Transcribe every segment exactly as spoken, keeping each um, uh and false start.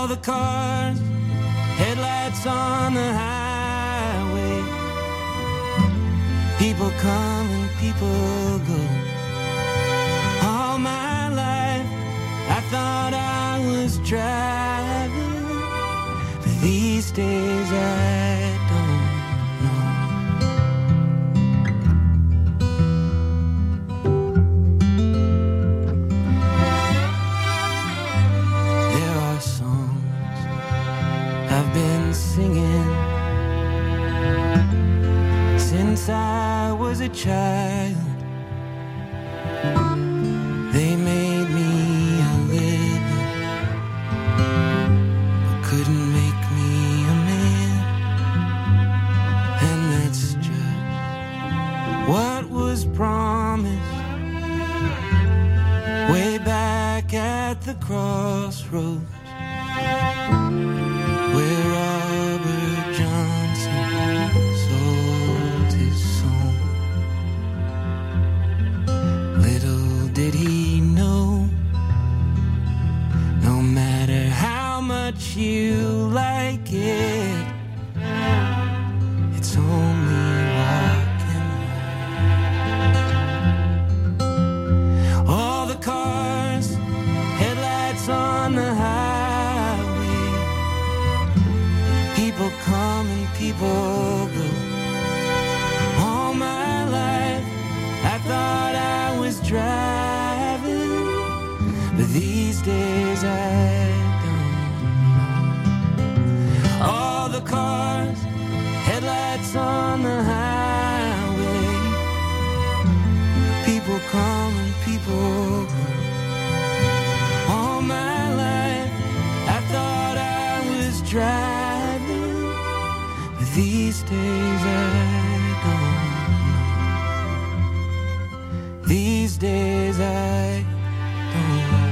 All the cars, headlights on the highway. People come and people go. All my life I thought I was driving, but these days I don't know. There are songs I've been singing since I was a child. They made me a living, but couldn't make me a man. And that's just what was promised way back at the crossroads, where Robert Johnson sold his soul. Little did he know, no matter how much you like it, it's only rock and roll. All the cars, headlights on the highway. People come and people go. All my life I thought I was driving, but these days I don't know. All the cars, headlights on the highway. People come and people go. All my life I thought I was driving, but these days I don't know. These days I don't know.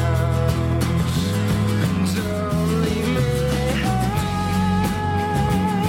Don't leave me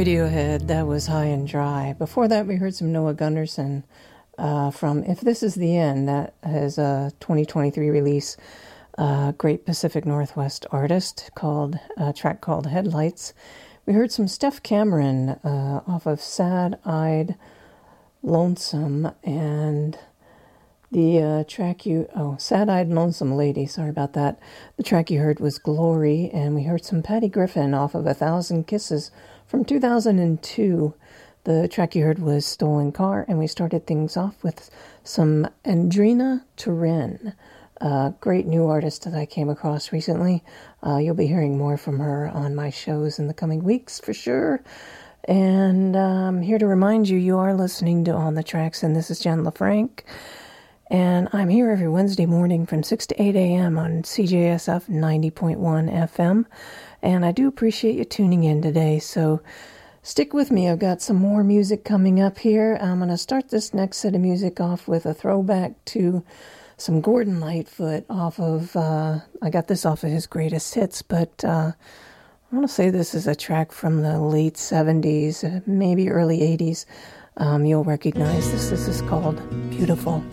Radiohead, that was High and Dry. Before that, we heard some Noah Gunderson uh, from If This Is the End. That is a twenty twenty-three release. Uh, great Pacific Northwest artist, called a track called Headlights. We heard some Steph Cameron uh, off of Sad-Eyed Lonesome, and the uh, track you... Oh, Sad-Eyed Lonesome Lady, sorry about that. The track you heard was Glory, and we heard some Patty Griffin off of A Thousand Kisses from two thousand two. The track you heard was Stolen Car, and we started things off with some Andrina Turin, a great new artist that I came across recently. Uh, you'll be hearing more from her on my shows in the coming weeks for sure. And I'm um, here to remind you, you are listening to On the Tracks, and this is Jen LaFranc. And I'm here every Wednesday morning from six to eight a.m. on C J S F ninety point one F M. And I do appreciate you tuning in today, so stick with me. I've got some more music coming up here. I'm going to start this next set of music off with a throwback to some Gordon Lightfoot off of, uh, I got this off of his greatest hits, but uh, I want to say this is a track from the late seventies, maybe early eighties. Um, you'll recognize this. This is called Beautiful.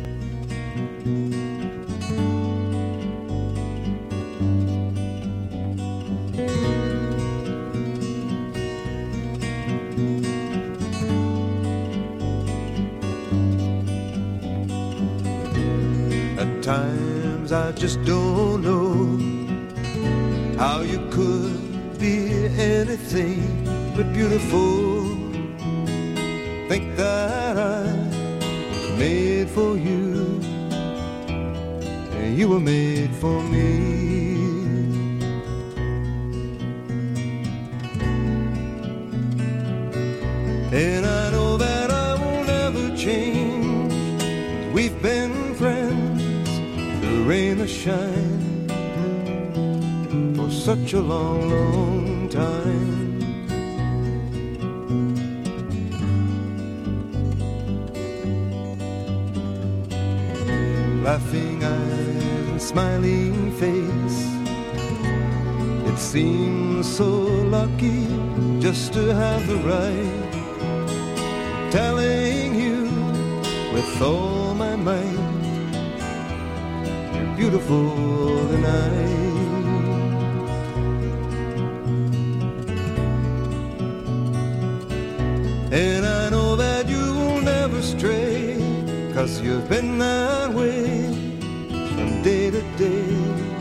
Times I just don't know how you could be anything but beautiful. Think that I was made for you, and you were made for me. And I know that I will never change. We've been friends, rain or shine, for such a long, long time. Laughing eyes and smiling face, it seems so lucky just to have the right, telling you with all my might, beautiful tonight. And I know that you will never stray, 'cause you've been that way from day to day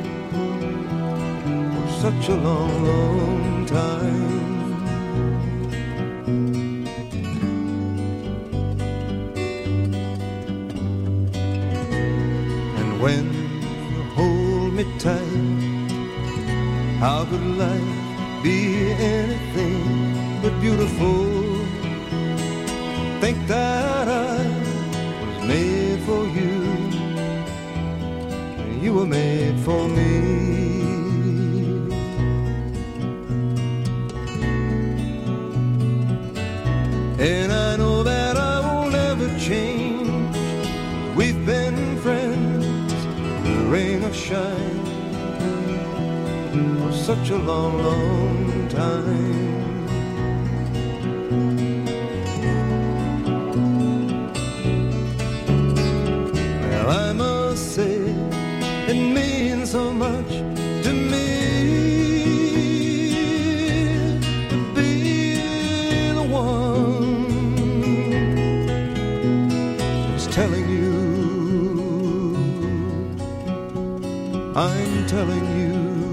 for such a long, long time. And when tight, how could life be anything but beautiful? Think that I was made for you, and you were made for me. And I know that I will never change. We've been friends, rain or shine, for such a long, long time. Well, I must say it means so much to me to be the one who's telling you, I'm telling you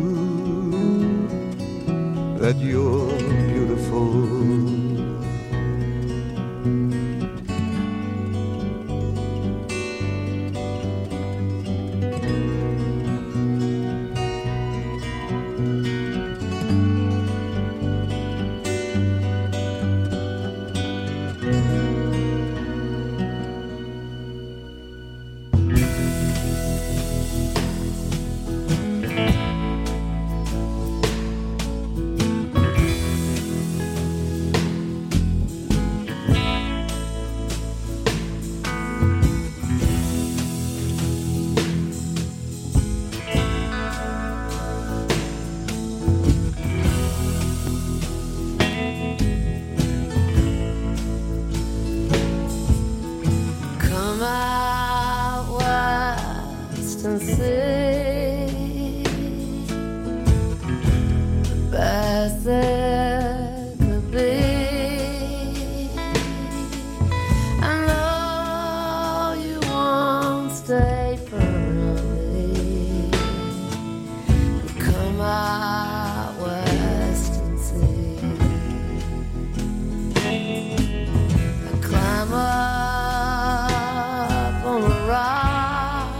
that you're beautiful. best that could be. I know you won't stay permanently. Come out west and see. I climb up on a rock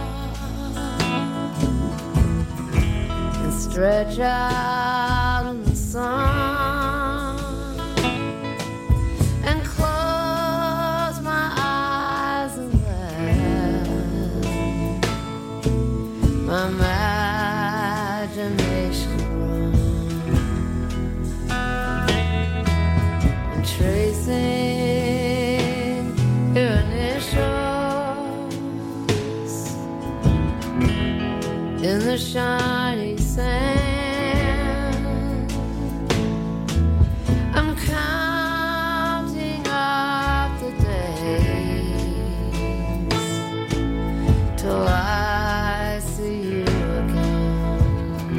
and stretch out in the sun and close my eyes and let my imagination run and tracing your initials in the shiny sand. I'm counting up the days till I see you again.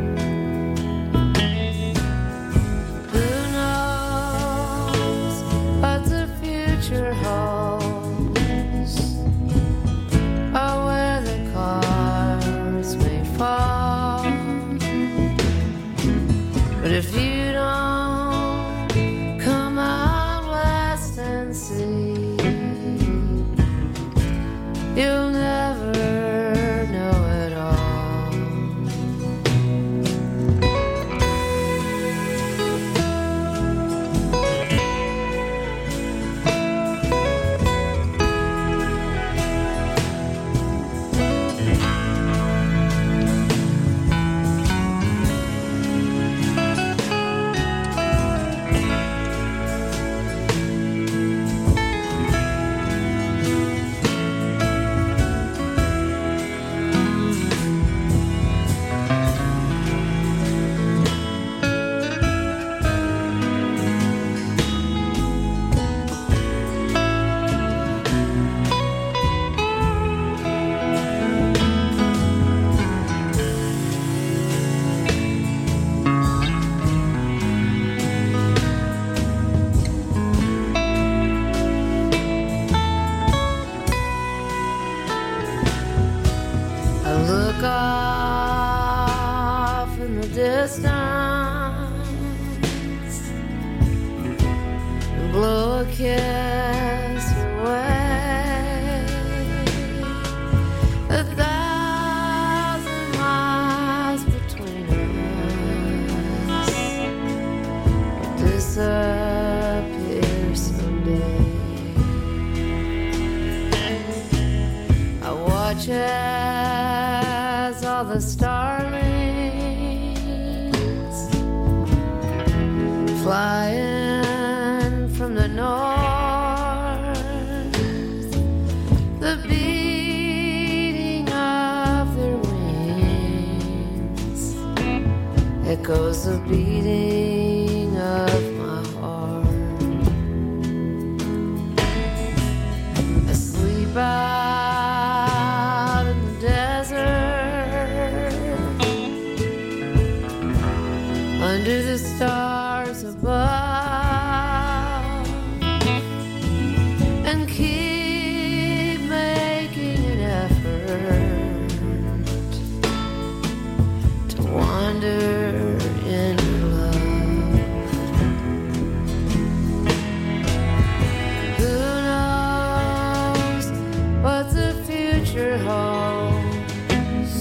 Who knows what the future holds, or where the cars may fall. But if you don't come out west and see, you'll never know it all. I look off in the distance and blow a kiss away. A thousand miles between us will disappear someday. I watch as all the starlings flying from the north, the beating of their wings echoes the beating of my heart. Asleep out in the desert, under the stars above, and keep making an effort to wander in your love. Who knows what the future holds,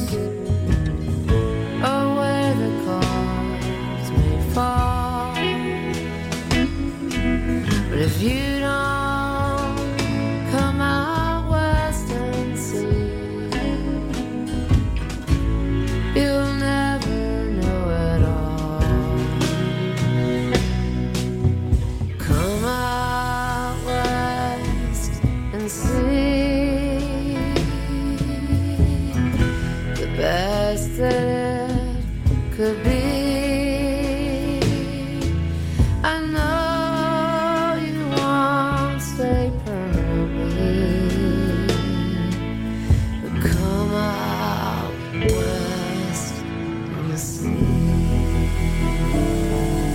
or where the clouds may fall. But if you don't come out west and see, you'll never know at all. Come out west and see the best that it could be. I know you won't stay permanently, but come out west and see.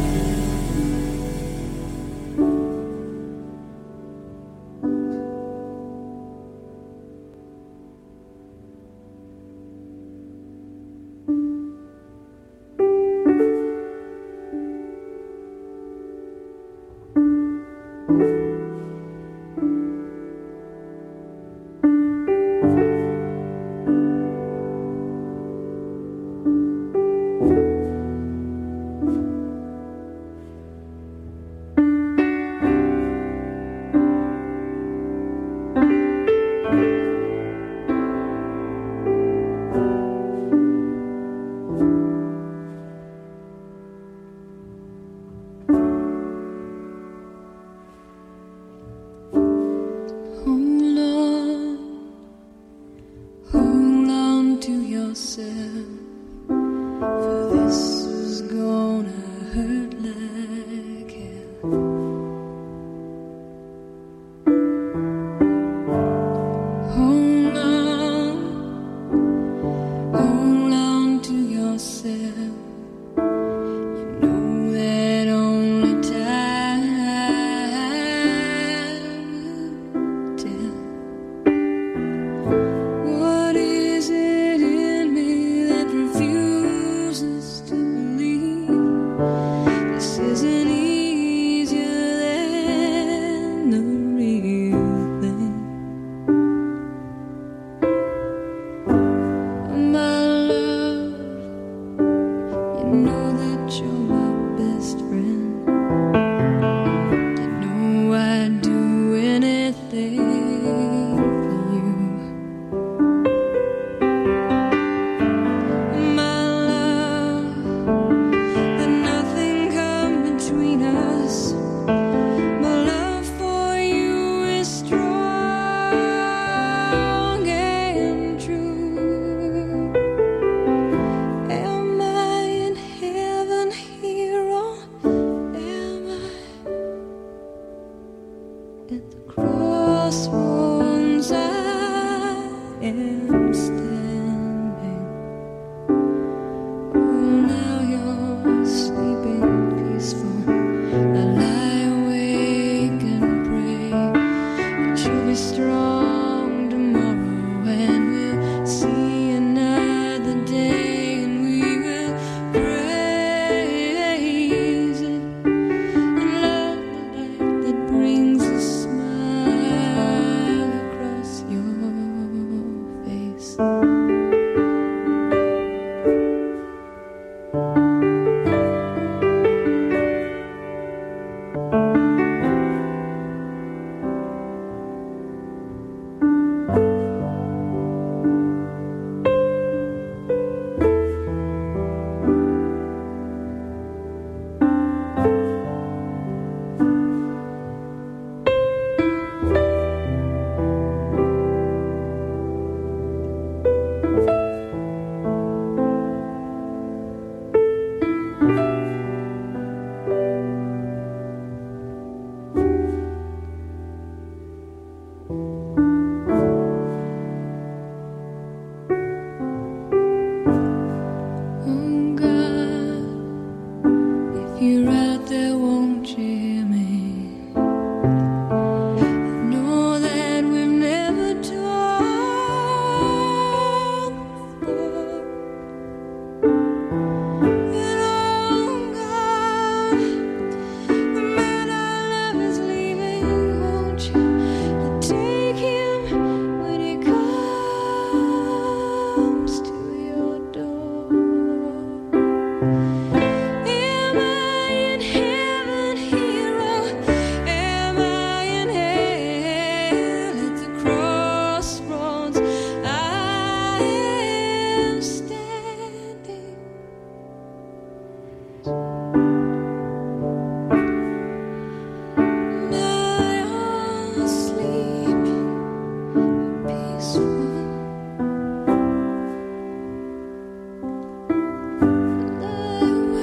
I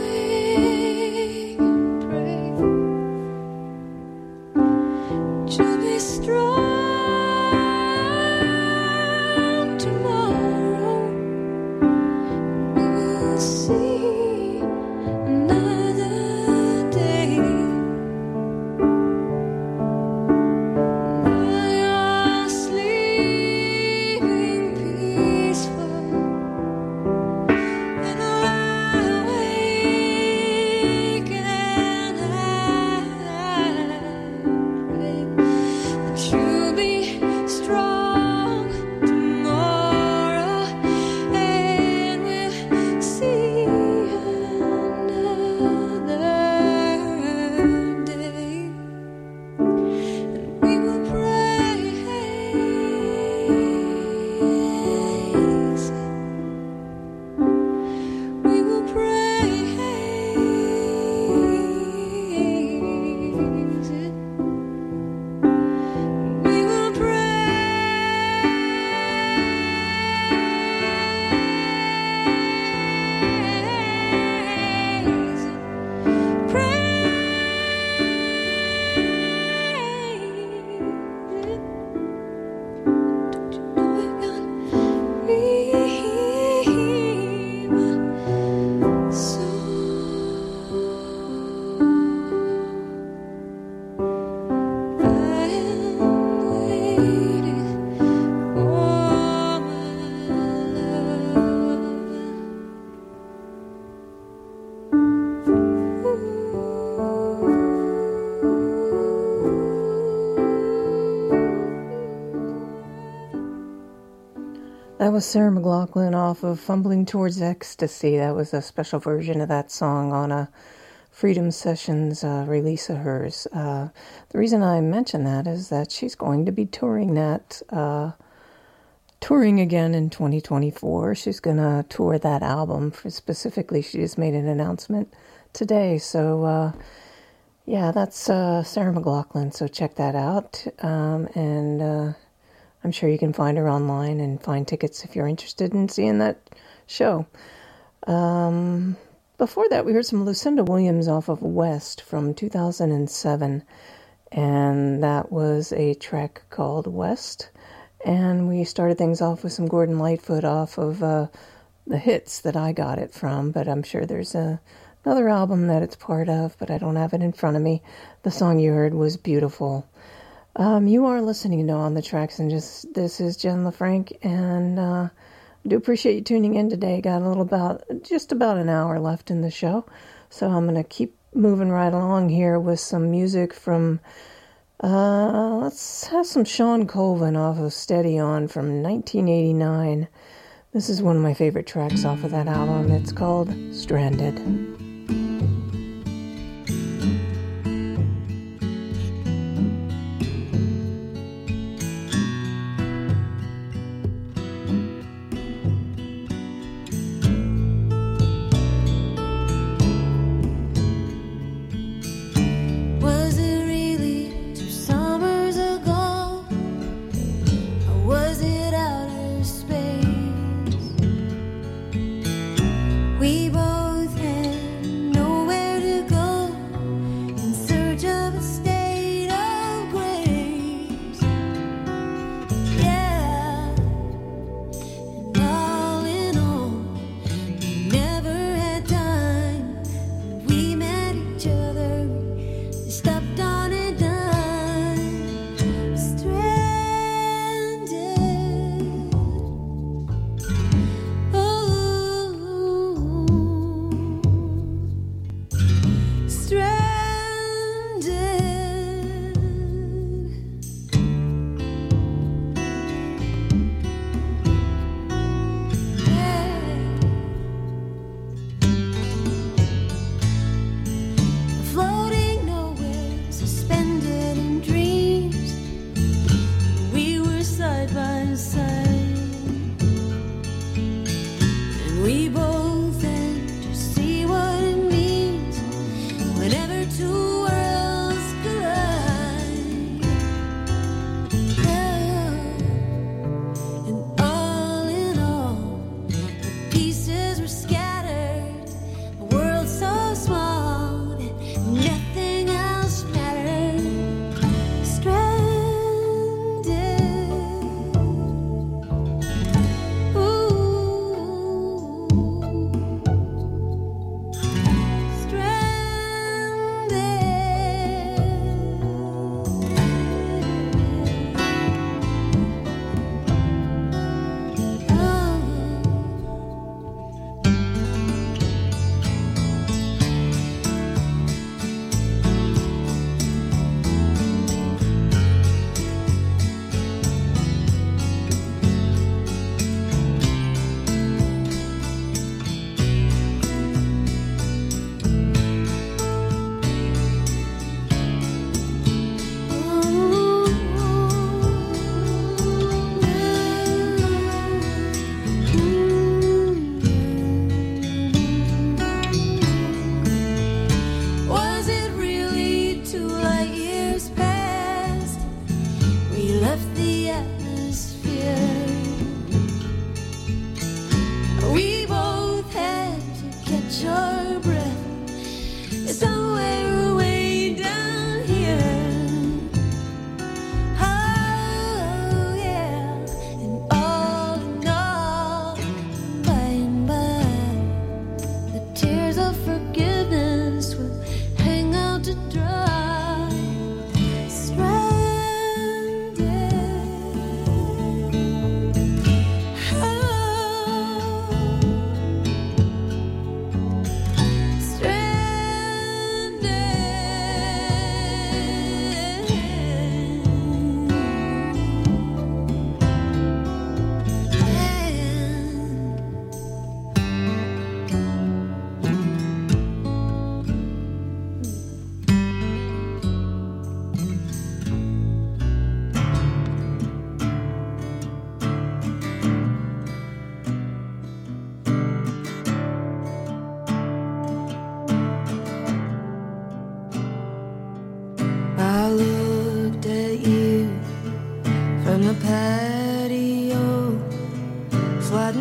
That was Sarah McLachlan off of Fumbling Towards Ecstasy. That was a special version of that song on a Freedom Sessions uh, release of hers. Uh, the reason I mention that is that she's going to be touring that, uh, touring again in twenty twenty-four. She's going to tour that album. For specifically, she just made an announcement today. So, uh, yeah, that's uh, Sarah McLachlan, so check that out. Um, and... Uh, I'm sure you can find her online and find tickets if you're interested in seeing that show. Um, before that, we heard some Lucinda Williams off of West from two thousand seven, and that was a track called West. And we started things off with some Gordon Lightfoot off of uh, the hits that I got it from, but I'm sure there's a, another album that it's part of, but I don't have it in front of me. The song you heard was Beautiful. Um, you are listening to On the Tracks, and just this is Jen LaFranc, and uh, I do appreciate you tuning in today. Got a little about, just about an hour left in the show, so I'm going to keep moving right along here with some music from, uh, let's have some Sean Colvin off of Steady On from nineteen eighty-nine. This is one of my favorite tracks off of that album. It's called Stranded.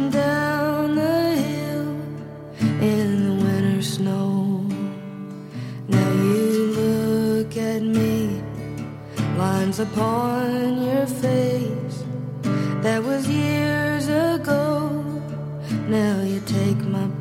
Dashing down the hill in the winter snow. Now you look at me, lines upon your face. That was years ago. Now you take my